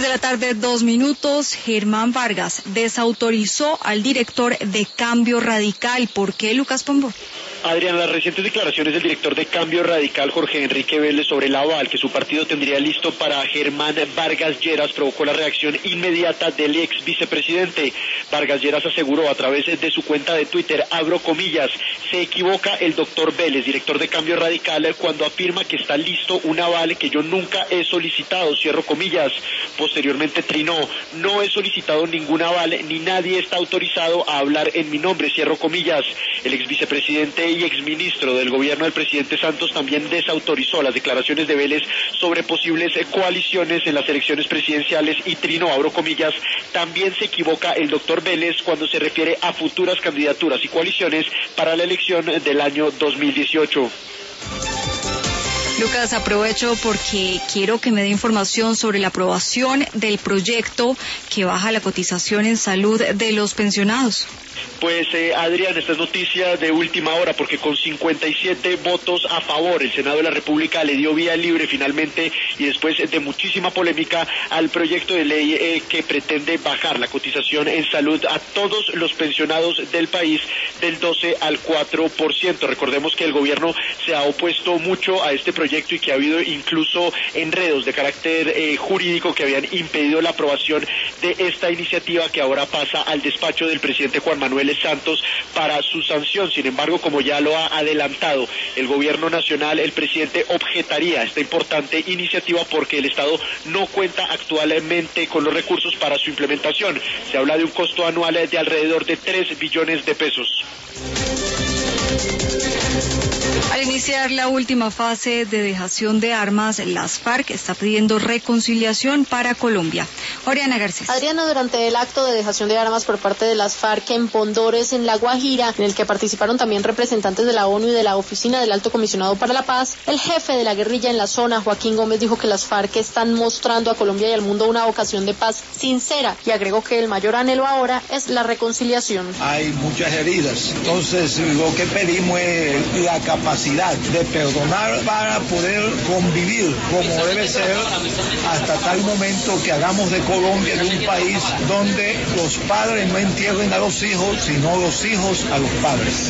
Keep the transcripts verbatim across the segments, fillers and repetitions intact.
de la tarde, dos minutos. Germán Vargas desautorizó al director de Cambio Radical. ¿Por qué, Lucas Pombo? Adrián, las recientes declaraciones del director de Cambio Radical, Jorge Enrique Vélez, sobre el aval que su partido tendría listo para Germán Vargas Lleras provocó la reacción inmediata del ex vicepresidente. Vargas Lleras aseguró a través de su cuenta de Twitter, abro comillas, se equivoca el doctor Vélez, director de Cambio Radical, cuando afirma que está listo un aval que yo nunca he solicitado, cierro comillas. Posteriormente trinó, no he solicitado ningún aval ni nadie está autorizado a hablar en mi nombre, cierro comillas. El ex vicepresidente y exministro del gobierno del presidente Santos también desautorizó las declaraciones de Vélez sobre posibles coaliciones en las elecciones presidenciales y trinó, abro comillas, también se equivoca el doctor Vélez cuando se refiere a futuras candidaturas y coaliciones para la elección del año dos mil dieciocho. Lucas, aprovecho porque quiero que me dé información sobre la aprobación del proyecto que baja la cotización en salud de los pensionados. Pues eh, Adrián, esta es noticia de última hora porque con cincuenta y siete votos a favor el Senado de la República le dio vía libre finalmente y después de muchísima polémica al proyecto de ley eh, que pretende bajar la cotización en salud a todos los pensionados del país del doce al cuatro por ciento. Recordemos que el gobierno se ha opuesto mucho a este proyecto y que ha habido incluso enredos de carácter eh, jurídico que habían impedido la aprobación de esta iniciativa que ahora pasa al despacho del presidente Juan Manuel Santos para su sanción. Sin embargo, como ya lo ha adelantado el gobierno nacional, el presidente objetaría esta importante iniciativa porque el Estado no cuenta actualmente con los recursos para su implementación. Se habla de un costo anual de alrededor de tres billones de pesos. Al iniciar la última fase de dejación de armas, las FARC está pidiendo reconciliación para Colombia. Oriana Garcés. Adriana, durante el acto de dejación de armas por parte de las FARC en Pondores, en La Guajira, en el que participaron también representantes de la ONU y de la Oficina del Alto Comisionado para la Paz, el jefe de la guerrilla en la zona, Joaquín Gómez, dijo que las FARC están mostrando a Colombia y al mundo una vocación de paz sincera y agregó que el mayor anhelo ahora es la reconciliación. Hay muchas heridas, entonces lo que pedimos es la capacidad de perdonar para poder convivir como debe ser hasta tal momento que hagamos de Colombia de un país donde los padres no entierren a los hijos, sino los hijos a los padres.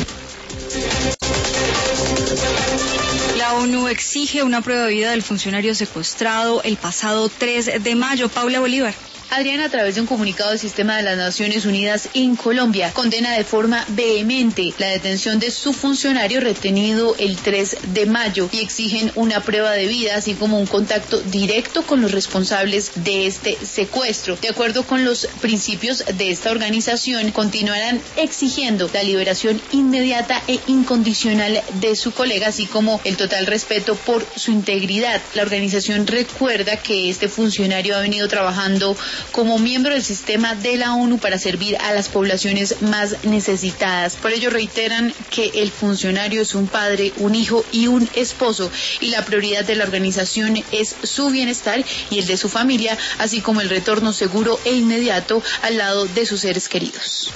La ONU exige una prueba de vida del funcionario secuestrado el pasado tres de mayo. Paula Bolívar. Adriana, a través de un comunicado del Sistema de las Naciones Unidas en Colombia, condena de forma vehemente la detención de su funcionario retenido el tres de mayo y exigen una prueba de vida, así como un contacto directo con los responsables de este secuestro. De acuerdo con los principios de esta organización, continuarán exigiendo la liberación inmediata e incondicional de su colega, así como el total respeto por su integridad. La organización recuerda que este funcionario ha venido trabajando como miembro del sistema de la ONU para servir a las poblaciones más necesitadas. Por ello reiteran que el funcionario es un padre, un hijo y un esposo, y la prioridad de la organización es su bienestar y el de su familia, así como el retorno seguro e inmediato al lado de sus seres queridos.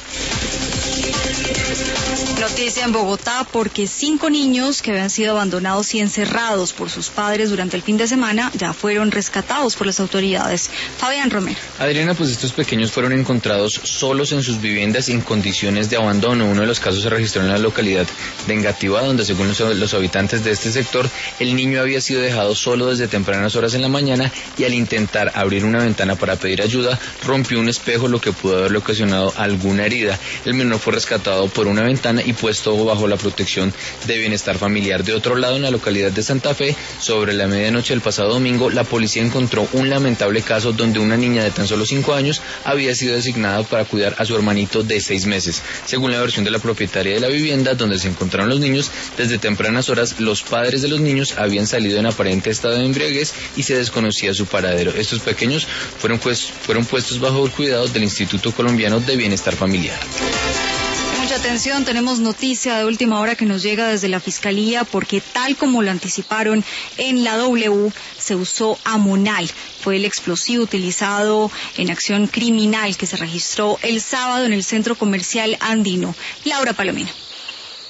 Noticia en Bogotá porque cinco niños que habían sido abandonados y encerrados por sus padres durante el fin de semana ya fueron rescatados por las autoridades. Fabián Romero. Adriana, pues estos pequeños fueron encontrados solos en sus viviendas en condiciones de abandono. Uno de los casos se registró en la localidad de Engativá, donde según los, los habitantes de este sector, el niño había sido dejado solo desde tempranas horas en la mañana y al intentar abrir una ventana para pedir ayuda, rompió un espejo, lo que pudo haberle ocasionado alguna herida. El menor fue rescatado por una ventana y puesto bajo la protección de bienestar familiar. De otro lado, en la localidad de Santa Fe, sobre la medianoche del pasado domingo, la policía encontró un lamentable caso donde una niña de tan solo cinco años había sido designada para cuidar a su hermanito de seis meses. Según la versión de la propietaria de la vivienda donde se encontraron los niños, desde tempranas horas los padres de los niños habían salido en aparente estado de embriaguez y se desconocía su paradero. Estos pequeños fueron, pues, fueron puestos bajo el cuidado del Instituto Colombiano de Bienestar Familiar. Mucha atención, tenemos noticia de última hora que nos llega desde la Fiscalía porque tal como lo anticiparon en la W, se usó amonal. Fue el explosivo utilizado en acción criminal que se registró el sábado en el centro comercial andino. Laura Palomino.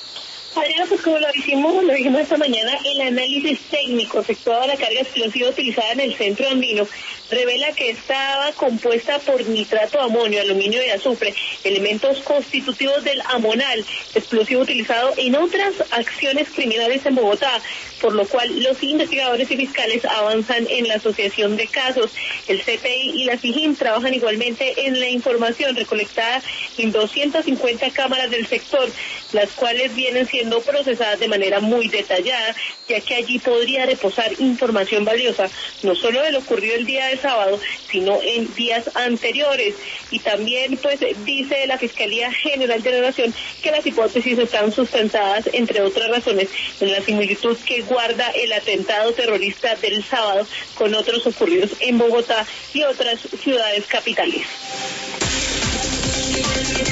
Adriana, pues como lo hicimos, lo dijimos esta mañana, el análisis técnico efectuado a la carga explosiva utilizada en el centro andino revela que estaba compuesta por nitrato de amonio, aluminio y azufre, elementos constitutivos del amonal, explosivo utilizado en otras acciones criminales en Bogotá, por lo cual los investigadores y fiscales avanzan en la asociación de casos. El C T I y la SIJIN trabajan igualmente en la información recolectada en doscientas cincuenta cámaras del sector, las cuales vienen siendo procesadas de manera muy detallada, ya que allí podría reposar información valiosa, no solo de lo ocurrido el día de sábado, sino en días anteriores. Y también, pues, dice la Fiscalía General de la Nación que las hipótesis están sustentadas, entre otras razones, en la similitud que guarda el atentado terrorista del sábado con otros ocurridos en Bogotá y otras ciudades capitales.